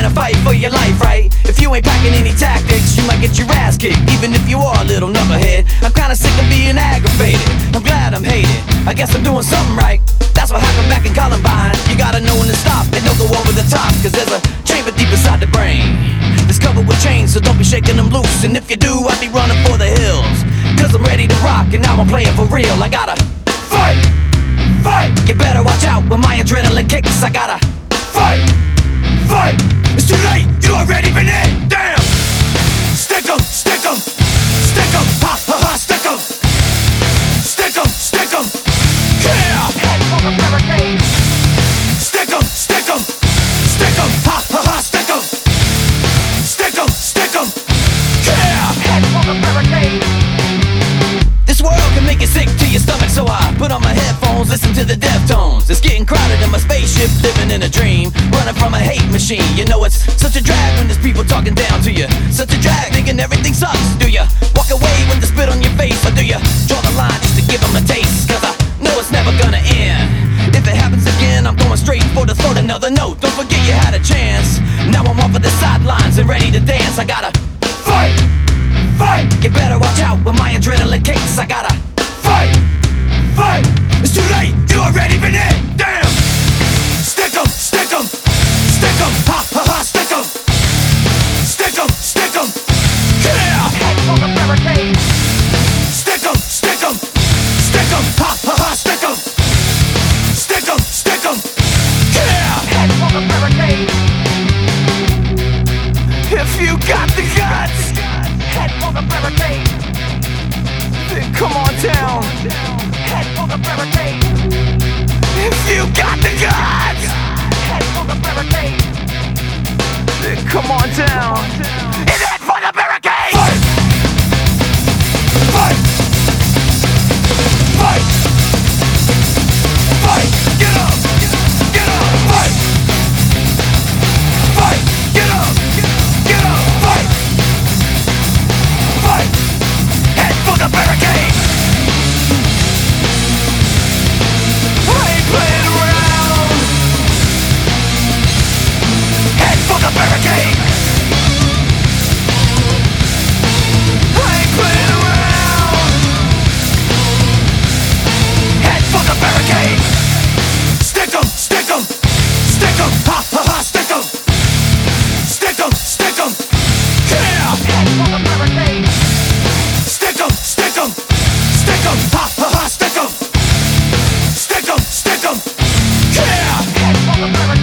in a fight for your life, right? If you ain't packing any tactics, you might get your ass kicked, even if you are a little knucklehead. I'm kinda sick of being aggravated, I'm glad I'm hated, I guess I'm doing something right. That's what happened back in Columbine. You gotta know when to stop and don't go over the top, cause there's a chamber deep inside the brain that's covered with chains, so don't be shaking them loose. And if you do, I'll be running for the hills, cause I'm ready to rock and now I'm playing for real. I gotta fight, fight. You better watch out when my adrenaline kicks. I gotta fight, fight. It's too late, you already been in. Damn. Stick 'em, stick 'em, stick 'em, ha ha ha, stick 'em, stick 'em, stick 'em. Yeah. Head for the barricade. Stick 'em, stick 'em, stick 'em, ha ha ha, stick 'em, stick 'em, stick 'em. Yeah. Head for the barricade. This world can make you sick to your stomach, so I put on my headphones, listen to the Deftones. It's getting crowded in my spaceship, living in a dream, running from a hate machine. You know it's such a drag when there's people talking down to you, such a drag thinking everything sucks. Do you walk away with the spit on your face, or do you draw the line just to give them a taste? Cause I know it's never gonna end. If it happens again, I'm going straight for the throat. Another note, don't forget you had a chance. Now I'm off of the sidelines and ready to dance. I gotta fight, fight. You better watch out when my adrenaline kicks. I gotta fight, fight. It's too late, you already been in. Damn. Stick 'em, stick 'em, stick 'em, ha ha ha, stick 'em, stick 'em, stick 'em. Yeah. Head for the barricade. Stick 'em, stick 'em, stick 'em, ha ha ha, stick 'em, stick 'em, stick 'em. Yeah. Head for the barricade. If you got the guts, head for the barricade. Then come on down. Head for the barricade. If you got the guts, head for the barricade. Then come on down and head for the barricade. Fight, fight, fight, fight. Get up, get up, fight, fight. Get up, get up, fight, fight. Head for the barricade. I ain't playing around. Head for the barricade. I ain't playing around. Head for the barricade. Stick 'em, stick 'em, stick 'em, ha ha ha, stick 'em, stick 'em, stick 'em. Yeah. Head for the barricade. Stick 'em, stick 'em, stick 'em, ha ha ha, stick 'em, stick 'em, stick 'em. Yeah. Head for the barricade.